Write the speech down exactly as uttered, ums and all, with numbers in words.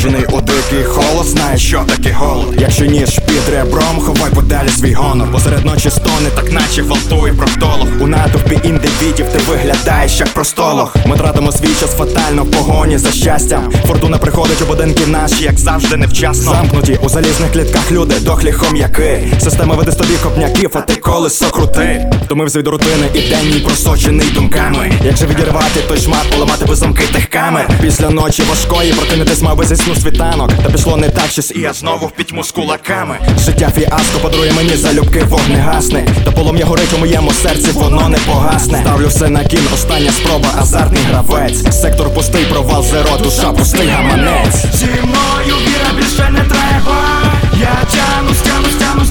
Народжений у дикий холод, знає, що таке голод. Якщо ніж під ребром, ховай подалі свій гонор. Посеред ночі стони, так наче гвалтує проктолог. У натовпі індивідів ти виглядаєш як простолог. Ми тратимо свій час фатально в погоні за щастям. Фортуна приходить у будинки наші, як завжди невчасно. Замкнуті у залізних клітках люди, дохлі хом'яки. Система веде з тобі копняків, а ти колесо крути. Втомився від рутини і день мій просочений думками. Як же відірвати той шмат, поламати би замки тих камер. Після ночі важкої прокинутись мав би зі сну світанок. Та пішло не так щось, і я знову в пітьму з кулаками. Життя фіаско подарує мені залюбки, вогни гасне. Та полум'я горить у моєму серці, воно не погасне. Ставлю все на кін, остання спроба, азартний гравець. Сектор пустий, провал зеро, душа пустий гаманець. Зі мною віра більше не треба. Я тянусь, тянусь, тянусь